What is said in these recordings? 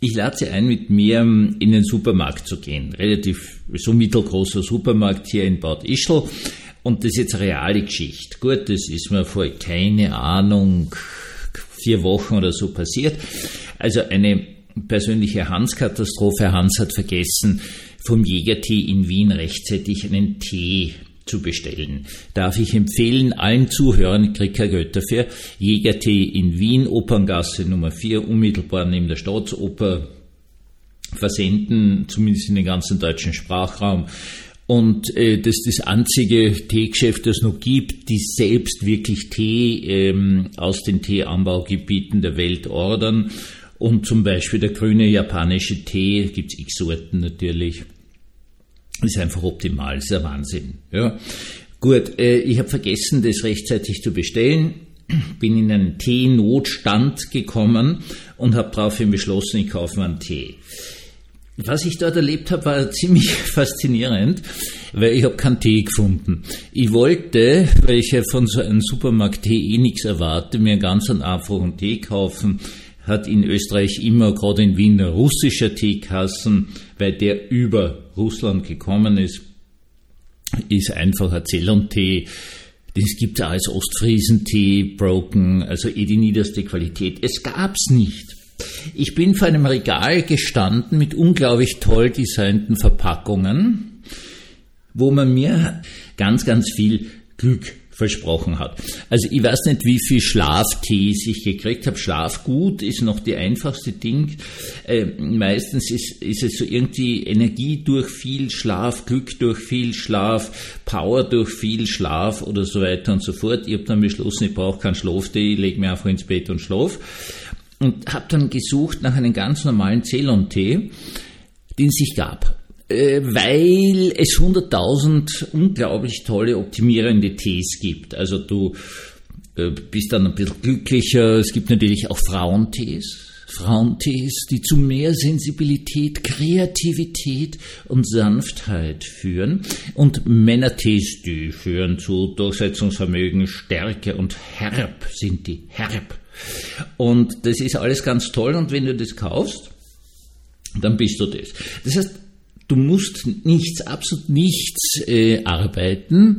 Ich lade Sie ein, mit mir in den Supermarkt zu gehen. Relativ so mittelgroßer Supermarkt hier in Bad Ischl. Und das ist jetzt eine reale Geschichte. Gut, das ist mir vor, keine Ahnung, 4 Wochen oder so passiert. Also eine persönliche Hans-Katastrophe. Hans hat vergessen, vom Jägertee in Wien rechtzeitig einen Tee zu bestellen. Darf ich empfehlen, allen Zuhörern, ich kriege kein Geld dafür, Jägertee in Wien, Operngasse Nummer 4, unmittelbar neben der Staatsoper, versenden, zumindest in den ganzen deutschen Sprachraum. Und das ist das einzige Teegeschäft, das es noch gibt, die selbst wirklich Tee aus den Teeanbaugebieten der Welt ordern. Und zum Beispiel der grüne japanische Tee, gibt's x Sorten natürlich, ist einfach optimal, ist ein Wahnsinn. Ja. Gut, ich habe vergessen, das rechtzeitig zu bestellen, bin in einen Teenotstand gekommen und habe daraufhin beschlossen, ich kaufe mir einen Tee. Was ich dort erlebt habe, war ziemlich faszinierend, weil ich habe keinen Tee gefunden. Ich wollte, weil ich ja von so einem Supermarkt Tee nichts erwarte, mir einen ganz einfachen Tee kaufen. Hat in Österreich immer, gerade in Wien, ein russischer Teekassen, weil der über Russland gekommen ist einfach ein Ceylon-Tee. Das gibt es auch als Ostfriesentee, Broken, also die niederste Qualität. Es gab's nicht. Ich bin vor einem Regal gestanden mit unglaublich toll designten Verpackungen, wo man mir ganz, ganz viel Glück versprochen hat. Also ich weiß nicht, wie viel Schlaftees ich gekriegt habe. Schlafgut ist noch die einfachste Ding. Meistens ist es so irgendwie Energie durch viel Schlaf, Glück durch viel Schlaf, Power durch viel Schlaf oder so weiter und so fort. Ich habe dann beschlossen, ich brauche keinen Schlaftee, ich lege mich einfach ins Bett und schlaf. Und habe dann gesucht nach einem ganz normalen Ceylon-Tee, den es sich gab. Weil es 100.000 unglaublich tolle optimierende Tees gibt. Also du bist dann ein bisschen glücklicher. Es gibt natürlich auch Frauentees, die zu mehr Sensibilität, Kreativität und Sanftheit führen. Und Männertees, die führen zu Durchsetzungsvermögen, Stärke und herb sind die, herb. Und das ist alles ganz toll. Und wenn du das kaufst, dann bist du das. Das heißt, du musst absolut nichts arbeiten,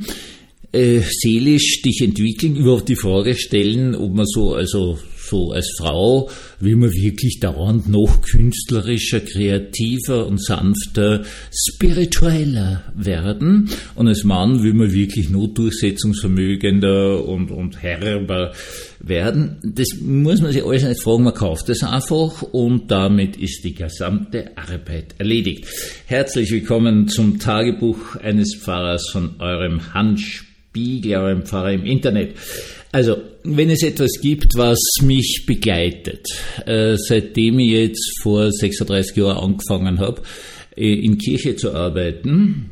seelisch dich entwickeln, überhaupt die Frage stellen, ob man so als Frau will man wirklich dauernd noch künstlerischer, kreativer und sanfter, spiritueller werden. Und als Mann will man wirklich nur durchsetzungsvermögender und herber werden. Das muss man sich alles nicht fragen, man kauft es einfach und damit ist die gesamte Arbeit erledigt. Herzlich willkommen zum Tagebuch eines Pfarrers von eurem Hans Spiegel, eurem Pfarrer im Internet. Also, wenn es etwas gibt, was mich begleitet, seitdem ich jetzt vor 36 Jahren angefangen habe, in Kirche zu arbeiten,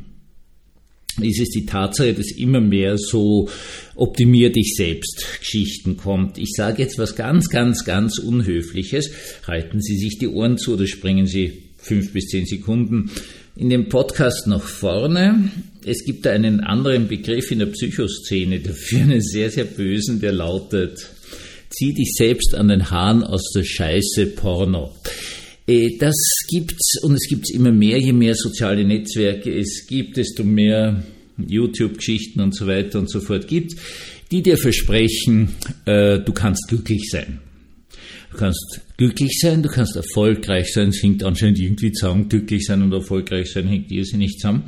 ist es die Tatsache, dass immer mehr so optimier dich selbst Geschichten kommt. Ich sage jetzt was ganz, ganz, ganz Unhöfliches. Halten Sie sich die Ohren zu oder springen Sie 5 bis 10 Sekunden in dem Podcast nach vorne. Es gibt da einen anderen Begriff in der Psychoszene dafür, einen sehr, sehr bösen, der lautet: Zieh dich selbst an den Haaren aus der Scheiße Porno. Das gibt's und es gibt's immer mehr, je mehr soziale Netzwerke es gibt, desto mehr YouTube-Geschichten und so weiter und so fort gibt's, die dir versprechen, du kannst glücklich sein. Du kannst glücklich sein, du kannst erfolgreich sein, es hängt anscheinend irgendwie zusammen, glücklich sein und erfolgreich sein hängt irrsinnig zusammen.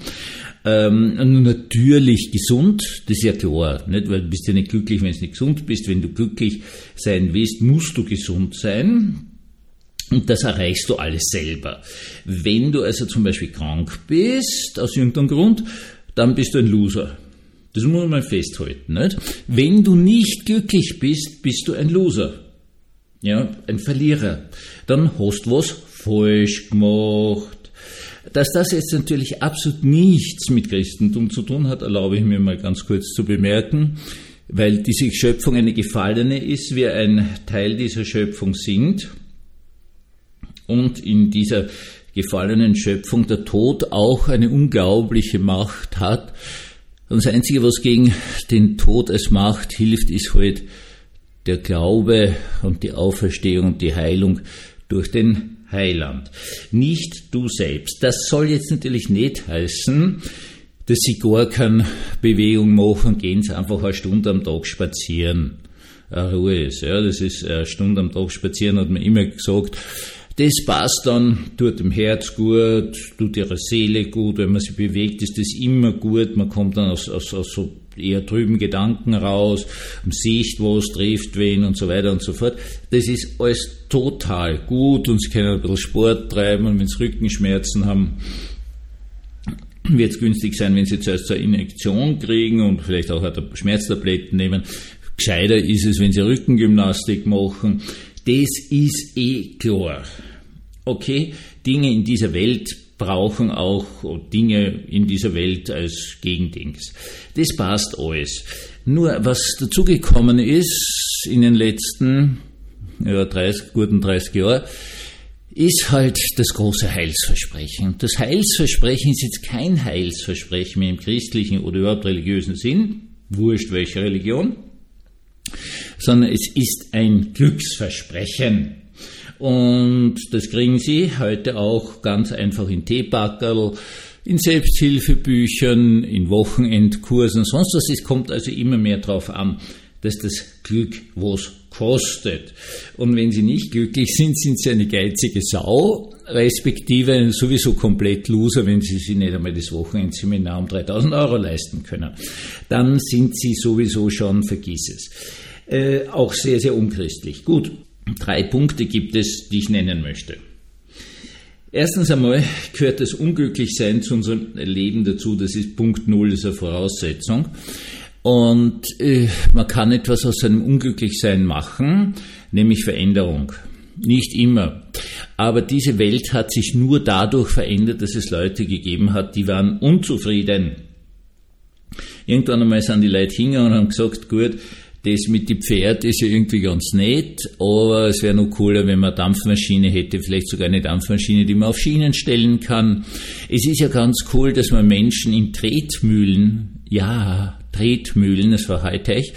Und natürlich gesund, das ist ja klar, nicht? Weil du bist ja nicht glücklich, wenn du nicht gesund bist. Wenn du glücklich sein willst, musst du gesund sein. Und das erreichst du alles selber. Wenn du also zum Beispiel krank bist, aus irgendeinem Grund, dann bist du ein Loser. Das muss man festhalten, nicht? Wenn du nicht glücklich bist, bist du ein Loser. Ja, ein Verlierer. Dann hast du was falsch gemacht. Dass das jetzt natürlich absolut nichts mit Christentum zu tun hat, erlaube ich mir mal ganz kurz zu bemerken, weil diese Schöpfung eine gefallene ist, wir ein Teil dieser Schöpfung sind und in dieser gefallenen Schöpfung der Tod auch eine unglaubliche Macht hat. Und das Einzige, was gegen den Tod als Macht hilft, ist halt der Glaube und die Auferstehung und die Heilung durch den Heiland, nicht du selbst. Das soll jetzt natürlich nicht heißen, dass Sie gar keine Bewegung machen, gehen Sie einfach eine Stunde am Tag spazieren. Ruhe ist, ja, das ist eine Stunde am Tag spazieren, hat man immer gesagt. Das passt dann, tut dem Herz gut, tut ihrer Seele gut, wenn man sich bewegt, ist das immer gut, man kommt dann aus so eher trüben Gedanken raus, man sieht was, trifft wen und so weiter und so fort. Das ist alles total gut und Sie können ein bisschen Sport treiben und wenn Sie Rückenschmerzen haben, wird es günstig sein, wenn Sie zuerst eine Injektion kriegen und vielleicht auch Schmerztabletten nehmen. Gescheiter ist es, wenn Sie Rückengymnastik machen. Das ist klar. Okay, Dinge in dieser Welt brauchen auch Dinge in dieser Welt als Gegendings. Das passt alles. Nur was dazugekommen ist in den letzten 30 Jahren, ist halt das große Heilsversprechen. Das Heilsversprechen ist jetzt kein Heilsversprechen mehr im christlichen oder überhaupt religiösen Sinn, wurscht welche Religion, sondern es ist ein Glücksversprechen. Und das kriegen Sie heute auch ganz einfach in Teepackerl, in Selbsthilfebüchern, in Wochenendkursen, sonst was. Es kommt also immer mehr darauf an, dass das Glück was kostet. Und wenn Sie nicht glücklich sind, sind Sie eine geizige Sau, respektive sowieso komplett Loser, wenn Sie sich nicht einmal das Wochenendseminar um 3.000 € leisten können. Dann sind Sie sowieso schon, vergiss es. Auch sehr, sehr unchristlich. Gut, 3 Punkte gibt es, die ich nennen möchte. Erstens einmal gehört das Unglücklichsein zu unserem Leben dazu. Das ist Punkt 0, das ist eine Voraussetzung. Und man kann etwas aus seinem Unglücklichsein machen, nämlich Veränderung. Nicht immer. Aber diese Welt hat sich nur dadurch verändert, dass es Leute gegeben hat, die waren unzufrieden. Irgendwann einmal sind die Leute hingegangen und haben gesagt, gut, das mit dem Pferd ist ja irgendwie ganz nett, aber es wäre noch cooler, wenn man eine Dampfmaschine hätte, vielleicht sogar eine Dampfmaschine, die man auf Schienen stellen kann. Es ist ja ganz cool, dass man Menschen in Tretmühlen, das war Hightech,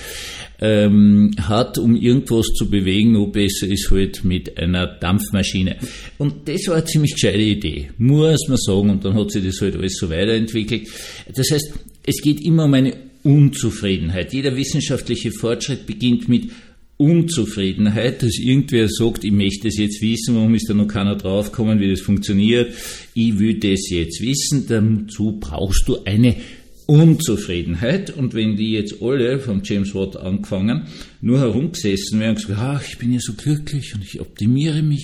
hat, um irgendwas zu bewegen, noch besser ist halt mit einer Dampfmaschine. Und das war eine ziemlich gescheite Idee, muss man sagen, und dann hat sich das halt alles so weiterentwickelt. Das heißt, es geht immer um eine Unzufriedenheit. Jeder wissenschaftliche Fortschritt beginnt mit Unzufriedenheit, dass irgendwer sagt, ich möchte das jetzt wissen, warum ist da noch keiner draufgekommen, wie das funktioniert, ich will das jetzt wissen, dazu brauchst du eine Unzufriedenheit. Und wenn die jetzt alle, vom James Watt angefangen, nur herumgesessen wären und gesagt, ich bin ja so glücklich und ich optimiere mich,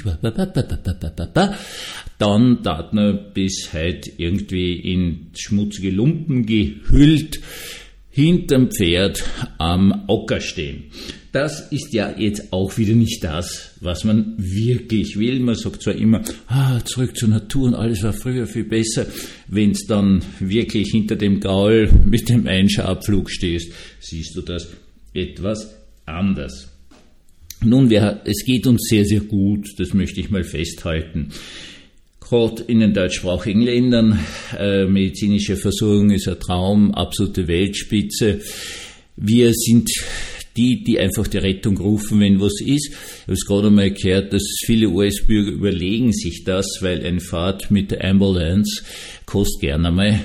dann tat man bis heute irgendwie in schmutzige Lumpen gehüllt, hinterm Pferd am Acker stehen. Das ist ja jetzt auch wieder nicht das, was man wirklich will. Man sagt zwar immer, zurück zur Natur und alles war früher viel besser. Wenn es dann wirklich hinter dem Gaul mit dem Einscharpflug stehst, siehst du das etwas anders. Nun, es geht uns sehr, sehr gut, das möchte ich mal festhalten. Gerade in den deutschsprachigen Ländern, medizinische Versorgung ist ein Traum, absolute Weltspitze. Wir sind die einfach die Rettung rufen, wenn was ist. Ich habe es gerade einmal gehört, dass viele US-Bürger überlegen sich das, weil eine Fahrt mit der Ambulance kostet gerne einmal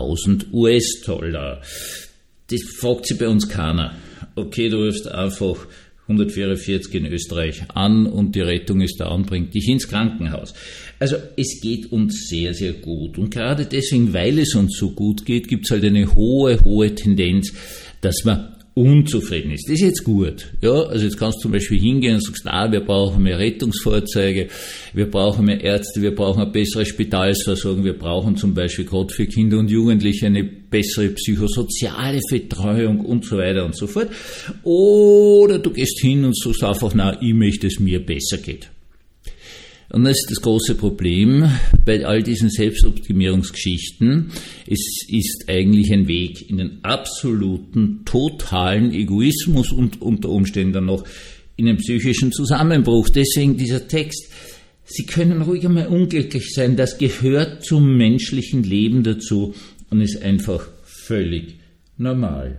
$1.000. Das fragt sich bei uns keiner. Okay, du rufst einfach 144 in Österreich an und die Rettung ist da und bringt dich ins Krankenhaus. Also es geht uns sehr, sehr gut. Und gerade deswegen, weil es uns so gut geht, gibt es halt eine hohe Tendenz, dass man unzufrieden ist. Das ist jetzt gut. Ja, also jetzt kannst du zum Beispiel hingehen und sagst, wir brauchen mehr Rettungsfahrzeuge, wir brauchen mehr Ärzte, wir brauchen eine bessere Spitalsversorgung, wir brauchen zum Beispiel gerade für Kinder und Jugendliche eine bessere psychosoziale Betreuung und so weiter und so fort. Oder du gehst hin und sagst einfach, ich möchte, dass es mir besser geht. Und das ist das große Problem bei all diesen Selbstoptimierungsgeschichten. Es ist eigentlich ein Weg in den absoluten, totalen Egoismus und unter Umständen dann noch in einen psychischen Zusammenbruch. Deswegen dieser Text. Sie können ruhig einmal unglücklich sein. Das gehört zum menschlichen Leben dazu und ist einfach völlig normal.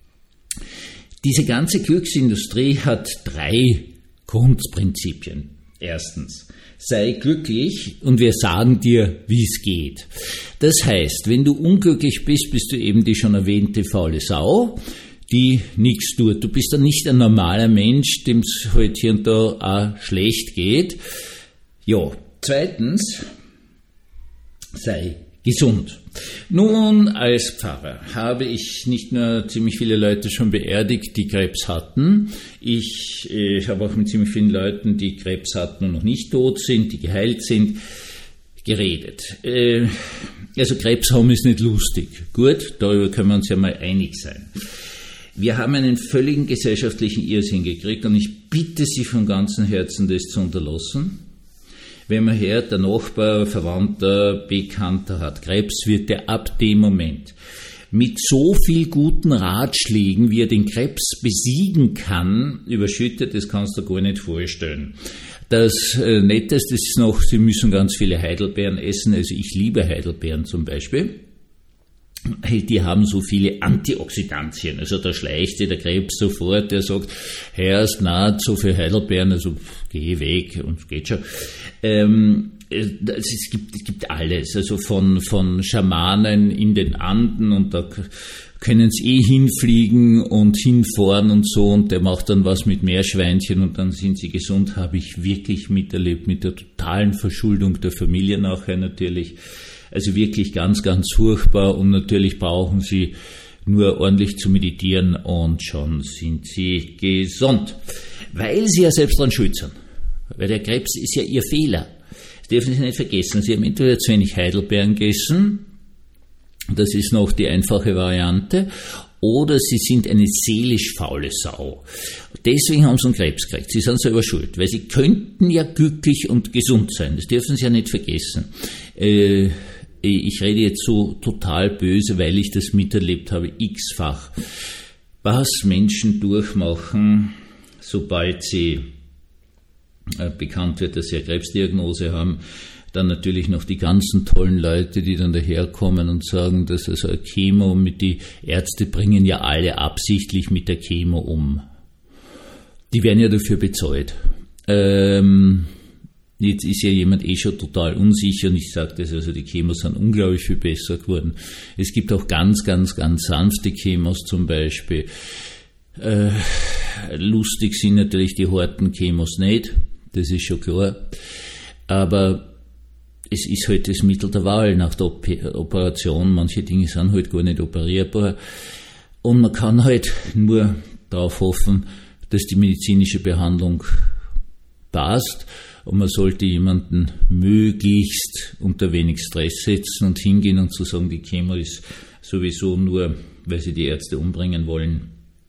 Diese ganze Glücksindustrie hat 3 Grundprinzipien. Erstens, sei glücklich und wir sagen dir, wie es geht. Das heißt, wenn du unglücklich bist, bist du eben die schon erwähnte faule Sau, die nichts tut. Du bist dann nicht ein normaler Mensch, dem es halt hier und da auch schlecht geht. Ja, zweitens, sei gesund. Nun, als Pfarrer habe ich nicht nur ziemlich viele Leute schon beerdigt, die Krebs hatten. Ich habe auch mit ziemlich vielen Leuten, die Krebs hatten und noch nicht tot sind, die geheilt sind, geredet. Also Krebs haben ist nicht lustig. Gut, darüber können wir uns ja mal einig sein. Wir haben einen völligen gesellschaftlichen Irrsinn gekriegt und ich bitte Sie von ganzem Herzen, das zu unterlassen. Wenn man hört, der Nachbar, Verwandter, Bekannter hat Krebs, wird er ab dem Moment mit so viel guten Ratschlägen, wie er den Krebs besiegen kann, überschüttet, das kannst du gar nicht vorstellen. Das Netteste ist noch, Sie müssen ganz viele Heidelbeeren essen, also ich liebe Heidelbeeren zum Beispiel. Die haben so viele Antioxidantien, also da schleicht sich der Krebs sofort, der sagt, Herr, ist naht so viel Heidelbeeren, also geh weg und geht schon. Es gibt alles, also von Schamanen in den Anden und da können sie hinfliegen und hinfahren und so und der macht dann was mit Meerschweinchen und dann sind sie gesund, habe ich wirklich miterlebt, mit der totalen Verschuldung der Familie nachher natürlich. Also wirklich ganz, ganz furchtbar und natürlich brauchen sie nur ordentlich zu meditieren und schon sind sie gesund. Weil sie ja selbst dran schuld sind. Weil der Krebs ist ja ihr Fehler. Das dürfen Sie nicht vergessen. Sie haben entweder zu wenig Heidelbeeren gegessen, das ist noch die einfache Variante, oder Sie sind eine seelisch faule Sau. Deswegen haben Sie einen Krebs gekriegt. Sie sind selber schuld, weil Sie könnten ja glücklich und gesund sein. Das dürfen Sie ja nicht vergessen. Ich rede jetzt so total böse, weil ich das miterlebt habe, x-fach. Was Menschen durchmachen, sobald sie bekannt wird, dass sie eine Krebsdiagnose haben, dann natürlich noch die ganzen tollen Leute, die dann daherkommen und sagen, dass also eine Chemo die Ärzte bringen ja alle absichtlich mit der Chemo um. Die werden ja dafür bezahlt. Jetzt ist ja jemand schon total unsicher und ich sage das, also die Chemos sind unglaublich viel besser geworden. Es gibt auch ganz, ganz, ganz sanfte Chemos zum Beispiel. Lustig sind natürlich die harten Chemos nicht, das ist schon klar. Aber es ist halt das Mittel der Wahl nach der Operation. Manche Dinge sind halt gar nicht operierbar. Und man kann halt nur darauf hoffen, dass die medizinische Behandlung passt. Und man sollte jemanden möglichst unter wenig Stress setzen und hingehen und zu sagen, die Chemo ist sowieso nur, weil sie die Ärzte umbringen wollen.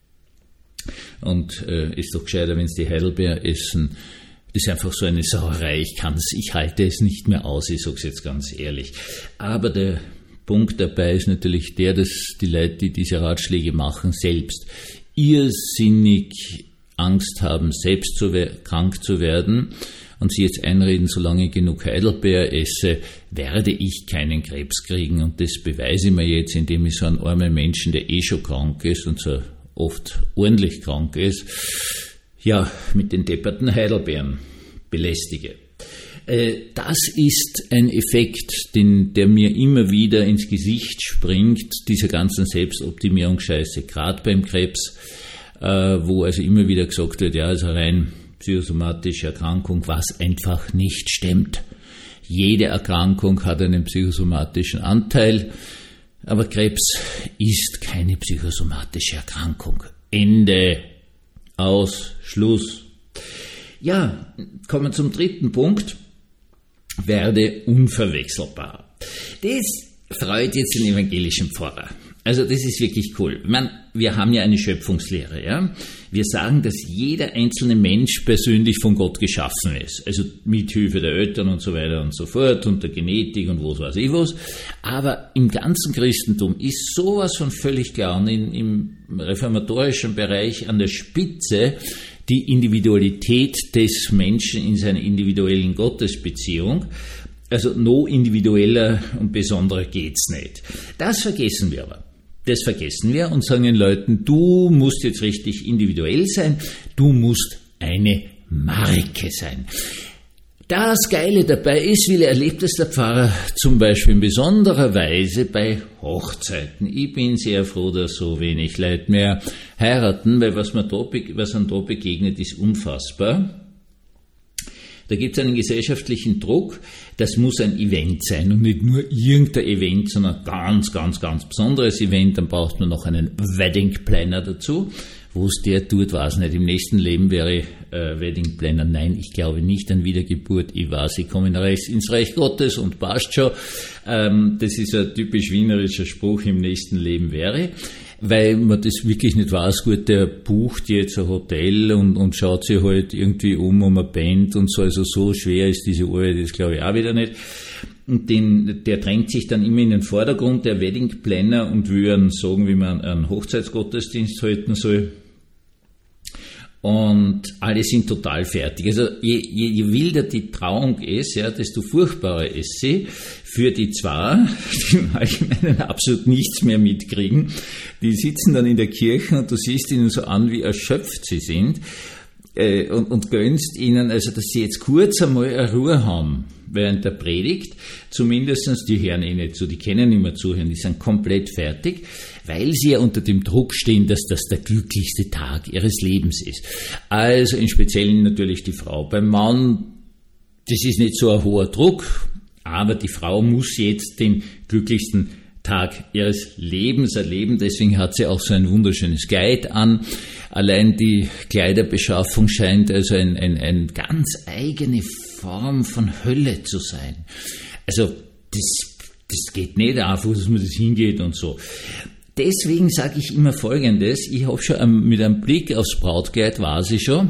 Und ist doch gescheiter, wenn sie die Heidelbeer essen. Das ist einfach so eine Sauerei. Ich halte es nicht mehr aus, ich sage es jetzt ganz ehrlich. Aber der Punkt dabei ist natürlich der, dass die Leute, die diese Ratschläge machen, selbst irrsinnig Angst haben, selbst krank zu werden und sie jetzt einreden, solange ich genug Heidelbeer esse, werde ich keinen Krebs kriegen. Und das beweise ich mir jetzt, indem ich so einen armen Menschen, der schon krank ist und so oft ordentlich krank ist, ja, mit den depperten Heidelbeeren belästige. Das ist ein Effekt, der mir immer wieder ins Gesicht springt, dieser ganzen Selbstoptimierungsscheiße, gerade beim Krebs, wo also immer wieder gesagt wird, ja, also rein psychosomatische Erkrankung, was einfach nicht stimmt. Jede Erkrankung hat einen psychosomatischen Anteil, aber Krebs ist keine psychosomatische Erkrankung. Ende. Aus. Schluss. Ja, kommen wir zum dritten Punkt. Werde unverwechselbar. Das freut jetzt den evangelischen Pfarrer. Also das ist wirklich cool. Wir haben ja eine Schöpfungslehre, ja. Wir sagen, dass jeder einzelne Mensch persönlich von Gott geschaffen ist. Also mit Hilfe der Eltern und so weiter und so fort und der Genetik und was weiß ich was. Aber im ganzen Christentum ist sowas von völlig klar und im reformatorischen Bereich an der Spitze die Individualität des Menschen in seiner individuellen Gottesbeziehung. Also noch individueller und besonderer geht's nicht. Das vergessen wir aber. Das vergessen wir und sagen den Leuten, du musst jetzt richtig individuell sein, du musst eine Marke sein. Das Geile dabei ist, wie erlebt es der Pfarrer zum Beispiel in besonderer Weise bei Hochzeiten. Ich bin sehr froh, dass so wenig Leute mehr heiraten, weil was einem da begegnet, ist unfassbar. Da gibt es einen gesellschaftlichen Druck, das muss ein Event sein und nicht nur irgendein Event, sondern ein ganz, ganz, ganz besonderes Event. Dann braucht man noch einen Wedding Planner dazu. Wo es der tut, weiß nicht. Im nächsten Leben wäre Wedding Planner. Nein, ich glaube nicht an Wiedergeburt. Ich weiß, ich komme ins Reich Gottes und passt schon. Das ist ein typisch wienerischer Spruch, im nächsten Leben wäre. Weil man das wirklich nicht weiß. Gut, der bucht jetzt ein Hotel und schaut sich halt irgendwie um eine Band und so. Also so schwer ist diese Arbeit, das glaube ich auch wieder nicht. Und der drängt sich dann immer in den Vordergrund, der Wedding Planner, und will einem sagen, wie man einen Hochzeitsgottesdienst halten soll. Und alle sind total fertig. Also je wilder die Trauung ist, ja, desto furchtbarer ist sie für die zwei, die im Allgemeinen absolut nichts mehr mitkriegen. Die sitzen dann in der Kirche und du siehst ihnen so an, wie erschöpft sie sind, und gönnst ihnen, also dass sie jetzt kurz einmal eine Ruhe haben während der Predigt. Zumindestens die hören eh nicht zu, die können nicht mehr zuhören, die sind komplett fertig, weil sie ja unter dem Druck stehen, dass das der glücklichste Tag ihres Lebens ist. Also im Speziellen natürlich die Frau. Beim Mann, das ist nicht so ein hoher Druck, aber die Frau muss jetzt den glücklichsten Tag ihres Lebens erleben, deswegen hat sie auch so ein wunderschönes Kleid an. Allein die Kleiderbeschaffung scheint also eine ganz eigene Form von Hölle zu sein. Also das geht nicht einfach, dass man das hingeht und so. Deswegen sage ich immer Folgendes, ich habe schon mit einem Blick aufs Brautkleid, weiß ich schon,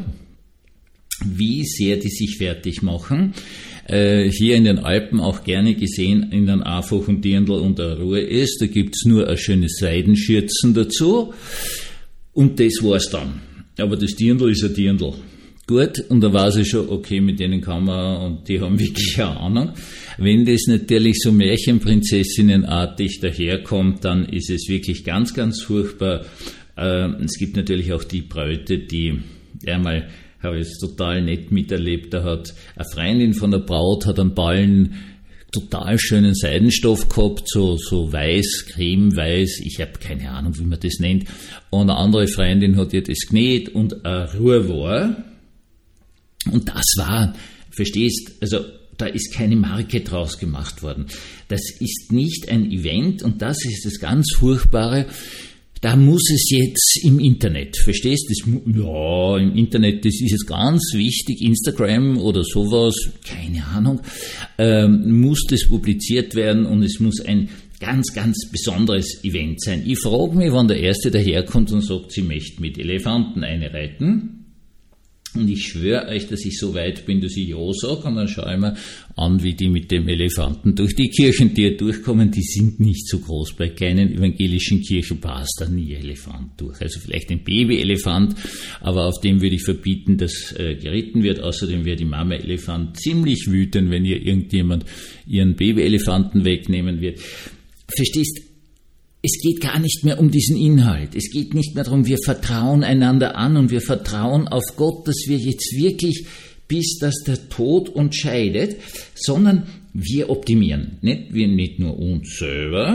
wie sehr die sich fertig machen. Hier in den Alpen auch gerne gesehen in einem einfachen Dirndl und der Ruhe ist. Da gibt's nur ein schönes Seidenschürzen dazu und das war's dann. Aber das Dirndl ist ein Dirndl. Gut, und da weiß ich schon, okay, mit denen kann man, und die haben wirklich eine Ahnung. Wenn das natürlich so Märchenprinzessinnenartig daherkommt, dann ist es wirklich ganz, ganz furchtbar. Es gibt natürlich auch die Bräute, die einmal, habe ich es total nett miterlebt, da hat eine Freundin von der Braut, hat einen Ballen total schönen Seidenstoff gehabt, so weiß, cremeweiß, ich habe keine Ahnung, wie man das nennt, und eine andere Freundin hat ihr das genäht und ein Ruhe war, und das war, verstehst, also da ist keine Marke draus gemacht worden. Das ist nicht ein Event, und das ist das ganz Furchtbare. Da muss es jetzt im Internet, verstehst du? Ja, im Internet, das ist jetzt ganz wichtig, Instagram oder sowas, keine Ahnung, muss das publiziert werden, und es muss ein ganz, ganz besonderes Event sein. Ich frage mich, wann der Erste daherkommt und sagt, sie möchte mit Elefanten einreiten. Und ich schwöre euch, dass ich so weit bin, dass ich ja sage, und dann schaue ich mir an, wie die mit dem Elefanten durch die Kirchentür durchkommen. Die sind nicht so groß. Bei kleinen evangelischen Kirchen passt da nie Elefant durch. Also vielleicht ein Babyelefant, aber auf dem würde ich verbieten, dass geritten wird. Außerdem wäre die Mama-Elefant ziemlich wütend, wenn ihr irgendjemand ihren Babyelefanten wegnehmen wird. Verstehst? Es geht gar nicht mehr um diesen Inhalt. Es geht nicht mehr darum, wir vertrauen einander an und wir vertrauen auf Gott, dass wir jetzt wirklich, bis dass der Tod uns scheidet, sondern wir optimieren. Nicht nur uns selber,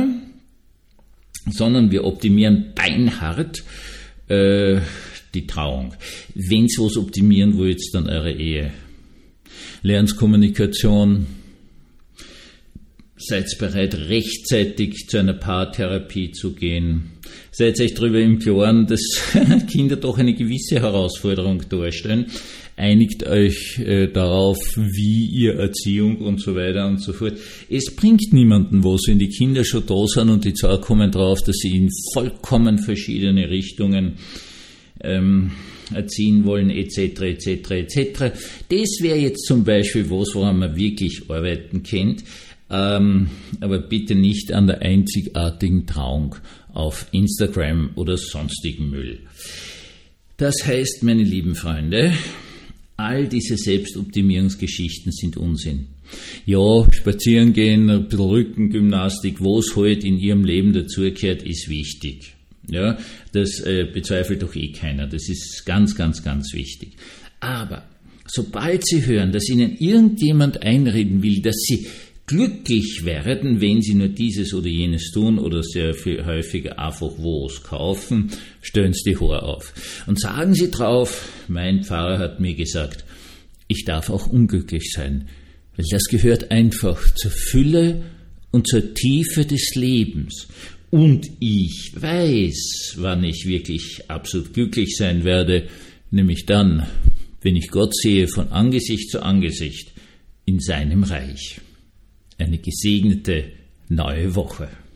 sondern wir optimieren beinhart die Trauung. Wenn ihr was optimieren wollt, dann eure Ehe. Lernt Kommunikation. Seid bereit, rechtzeitig zu einer Paartherapie zu gehen. Seid euch darüber im Klaren, dass Kinder doch eine gewisse Herausforderung darstellen. Einigt euch darauf, wie ihr Erziehung und so weiter und so fort. Es bringt niemanden was, wenn die Kinder schon da sind und die zwei kommen drauf, dass sie in vollkommen verschiedene Richtungen erziehen wollen, etc., etc., etc. Das wäre jetzt zum Beispiel was, woran man wirklich arbeiten kennt. Aber bitte nicht an der einzigartigen Trauung auf Instagram oder sonstigen Müll. Das heißt, meine lieben Freunde, all diese Selbstoptimierungsgeschichten sind Unsinn. Ja, spazieren gehen, ein bisschen Rückengymnastik, was halt in Ihrem Leben dazugehört, ist wichtig. Ja, das bezweifelt doch eh keiner. Das ist ganz, ganz, ganz wichtig. Aber Sobald Sie hören, dass Ihnen irgendjemand einreden will, dass Sie glücklich werden, wenn Sie nur dieses oder jenes tun oder sehr viel häufiger einfach was kaufen, stellen Sie die Haare auf. Und sagen Sie drauf, mein Pfarrer hat mir gesagt, ich darf auch unglücklich sein, weil das gehört einfach zur Fülle und zur Tiefe des Lebens. Und ich weiß, wann ich wirklich absolut glücklich sein werde, nämlich dann, wenn ich Gott sehe von Angesicht zu Angesicht in seinem Reich. Eine gesegnete neue Woche.